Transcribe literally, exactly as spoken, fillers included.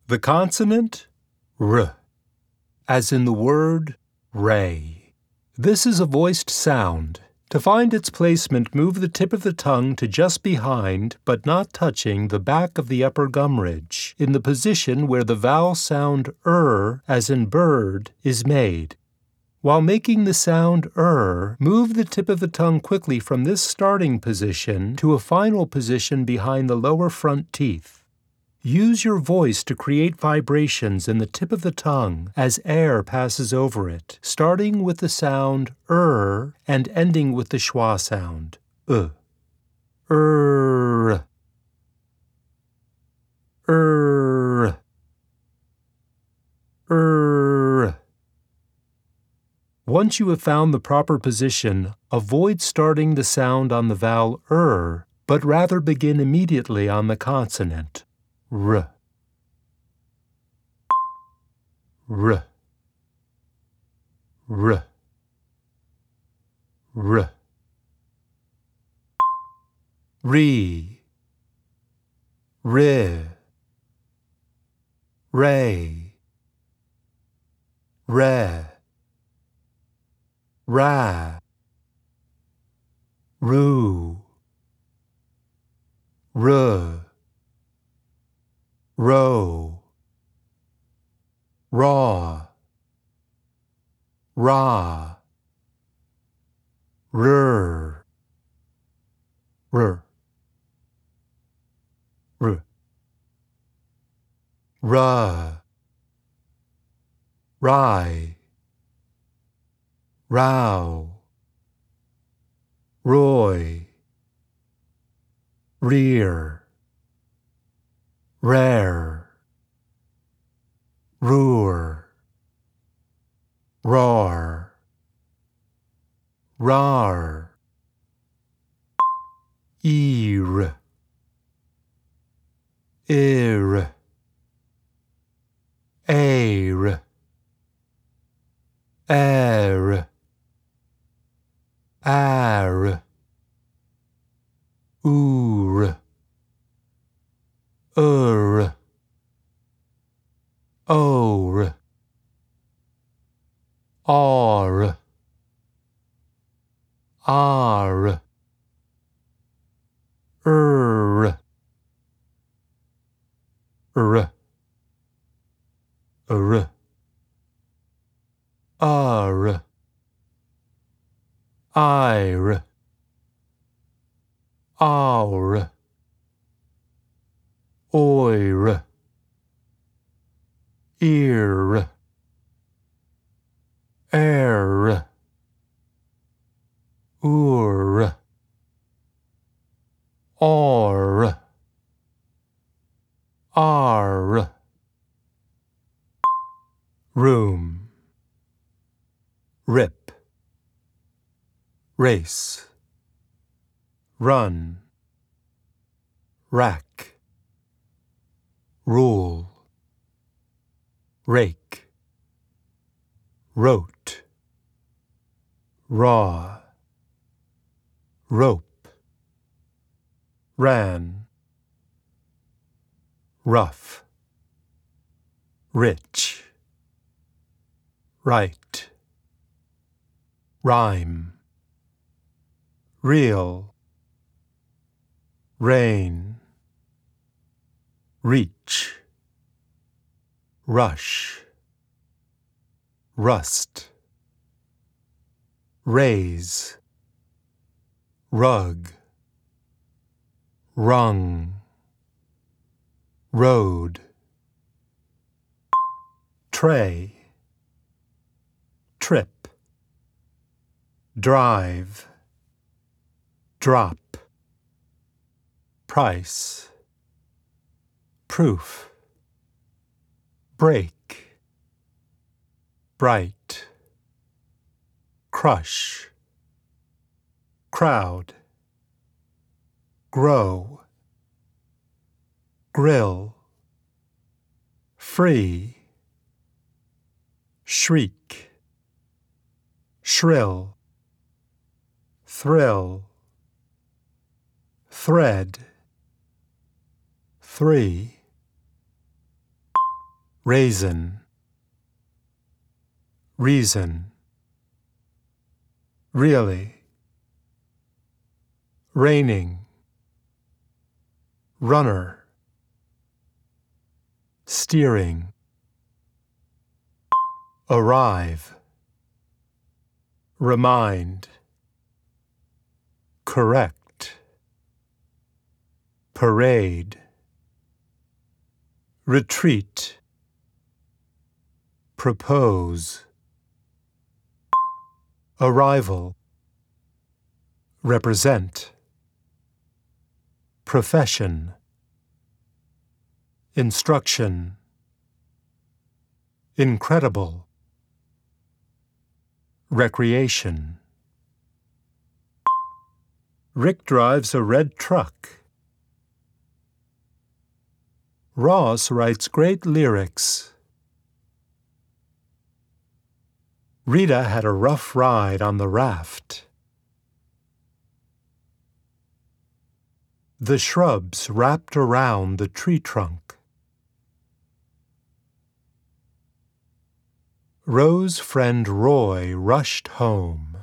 The consonant R, as in the word ray. This is a voiced sound. To find its placement, move the tip of the tongue to just behind, but not touching, the back of the upper gum ridge, in the position where the vowel sound er, as in bird, is made. While making the sound er, move the tip of the tongue quickly from this starting position to a final position behind the lower front teeth. Use your voice to create vibrations in the tip of the tongue as air passes over it, starting with the sound er and ending with the schwa sound, uh. Er, er, er. Once you have found the proper position, avoid starting the sound on the vowel er, but rather begin immediately on the consonant. R, R, R, R. Re, Re, Ray, Re, Ra, Ru, Ruh. Row, raw, raw, rur, rur, rur, ra, rye, row, roy, rear, rare, roar, roar, rar, ear, ear, air, air, ar, oor, ur, or, ar, ar, er, r, r, ar, ire, our, oir, ear, air, ur, or, ar, room, rip, race, run, rack, rule, rake, wrote, raw, rope, ran, rough, rich, right, rhyme, real, rain, reach, rush, rust, raise, rug, rung, road, tray, trip, drive, drop, price, proof, break, bright, crush, crowd, grow, grill, free, shriek, shrill, thrill, thread, three, raisin, reason, really, raining, runner, steering, arrive, remind, correct, parade, retreat, propose, arrival, represent, profession, instruction, incredible, recreation. Rick drives a red truck. Ross writes great lyrics. Rita had a rough ride on the raft. The shrubs wrapped around the tree trunk. Rose's friend Roy rushed home.